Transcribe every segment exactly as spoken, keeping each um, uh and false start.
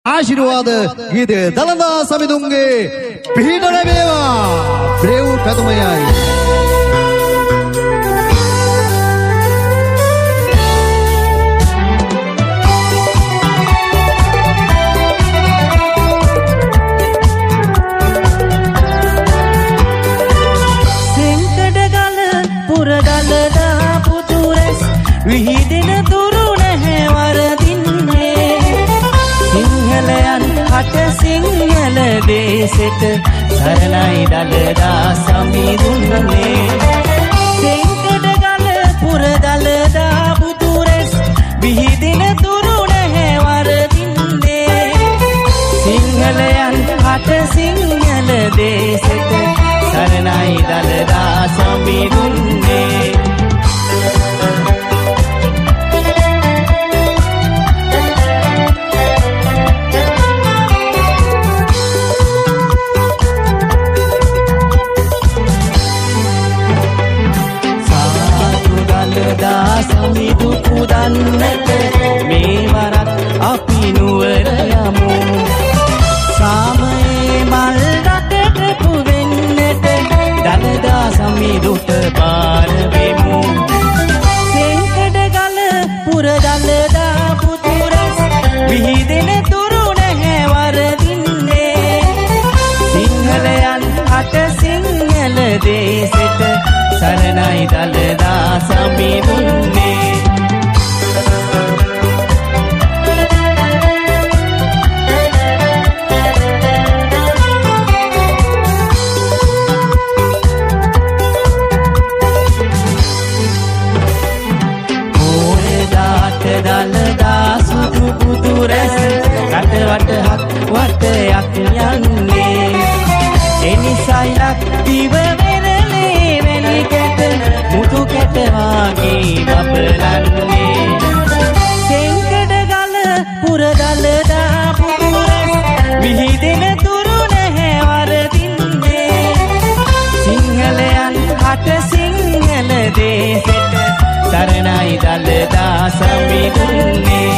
ආශිර්වාද ගීතය දලදා සමිඳුන්ගේ පිහිට ලැබේවා. බ්‍රේව් පැතුමයයි. සෙන්කඩගල පුරදලදා පුතුරැස් විහිදෙන තුරු නැහැ වරදින්නේ. සිංහලයන් හට සිංහල දේශෙට සරණයි දලදා සමිඳුන්නේ. සෙන්කඩගල පුරදලදා පුතුරැස් විහිදෙන තුරු නැහැ වරදින්නේ. සිංහලයන් හට සිංහල දේශෙට සරණයි දලදා සමිඳුන්නේ. දලදා සමිඳු පුදන්නට මේ වරක් අපි නුවර යමු. සාමයේ මල් රටට පුවෙන්නට දලදා සමිඳුට බාර වෙමු. සෙන්කඩගල පුරදලදා පුතුරැස් විහිදෙන තුරු නැහැ වරදින්නේ. සිංහලයන් හට සිංහල දේශෙට සරණයි දලදා සමිඳුන්නේ. පෝරදාට දලදා සුදු පුතුරැස් රටවට හත් වටයක් යන්නේ. එනිසයි ලක්දිව වෙරළේ වැනි කැට මුතු කැට වාගේ බබලන්නේ. සෙන්කඩගල පුරදලදා පුතුරැස් විහිදෙන තුරු නැහැ වරදින්නේ. සිංහලයන් හට සිංහල දේශෙට සරණයි දලදා සමිඳුන්නේ.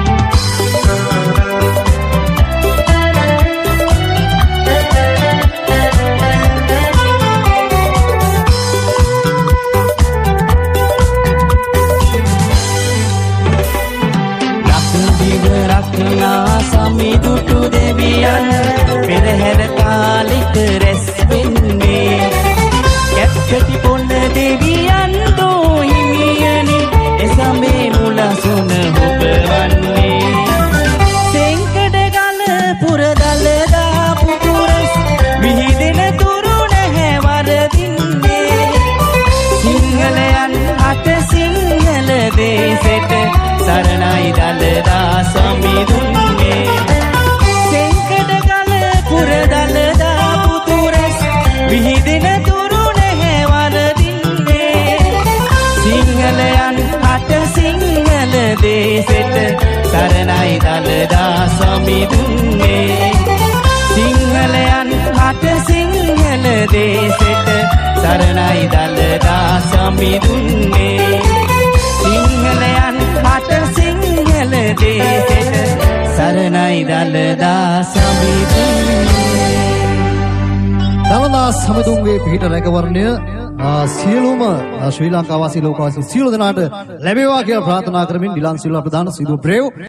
රක්නා සමිඳුටු දෙවියන් පෙරහැර කාලික රැස් වෙන්නේ. කැප්කැටි පොළ දෙවියන් දෝ හිමියනි එසමේ මුලසුන හොබවන්නේ. සෙන්කඩගල පුරදලදා පුතුරැස් විහිදෙන තුරු නැහැ වරදින්නේ. සිංහලයන් හට සිංහල දේශෙට සරණයි දලදා සමිඳුන්නේ. සෙන්කඩගල පුරදලදා පුතුරැස් විහිදෙන තුරු නැහැ වරදින්නේ. සිංහලයන් හට සිංහල දේශෙට සරණයි දලදා සමිඳුන්නේ. සිංහලයන් හට සිංහල දේශෙට සරණයි දලදා සමිඳුන්නේ. සිංහලයන් හට සිංහල දේශෙට සරණයි දලදා සමිඳුන්නේ. දලදා සමිඳුන්ගේ පිහිට රැකවරණය සියලුම ශ්‍රී ලංකා වාසී ලෝකවාසී සියලු දෙනාට ලැබේවා කියලා ප්‍රාර්ථනා කරමින් ඩිලන් සිල්වා ප්‍රධාන සිදු බ්‍රේව්